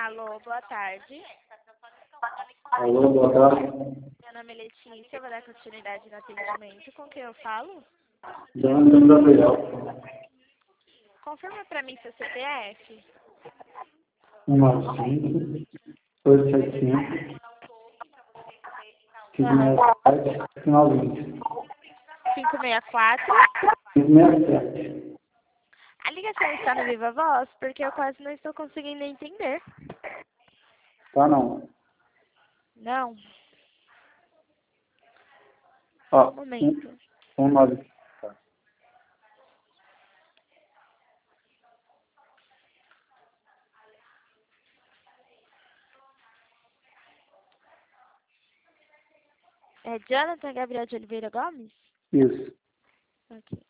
Alô, boa tarde. Alô, boa tarde. Meu nome é Letícia, eu vou dar continuidade no atendimento. Com quem eu falo? Jonathan Gabriel. Confirma pra mim seu CPF. 195 275 567 final 20. 564. 567. A ligação está no Viva Voz porque eu quase não estou conseguindo entender. Tá não. Não, Ó, um momento. 195. É Jonathan Gabriel de Oliveira Gomes? Isso. Ok.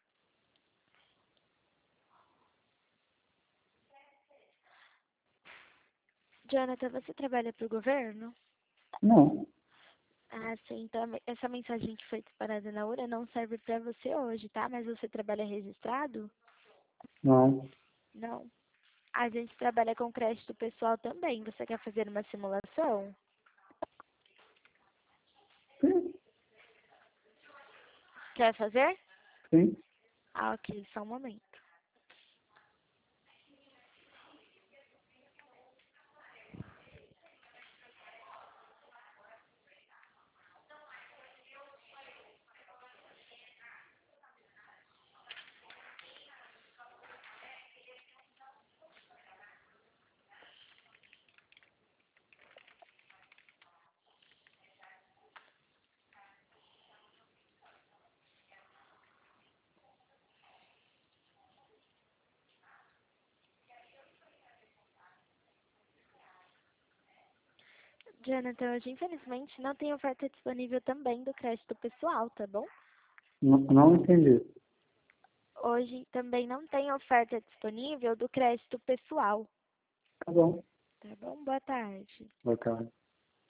Jonathan, você trabalha para o governo? Não. Ah, sim. Então essa mensagem que foi disparada na URA não serve para você hoje, tá? Mas você trabalha registrado? Não. Não. A gente trabalha com crédito pessoal também. Você quer fazer uma simulação? Sim. Quer fazer? Sim. Ah, ok. Só um momento. Jonathan, hoje infelizmente não tem oferta disponível também do crédito pessoal, tá bom? Não entendi. Hoje também não tem oferta disponível do crédito pessoal, Tá bom. tá bom? Boa tarde. Boa tarde.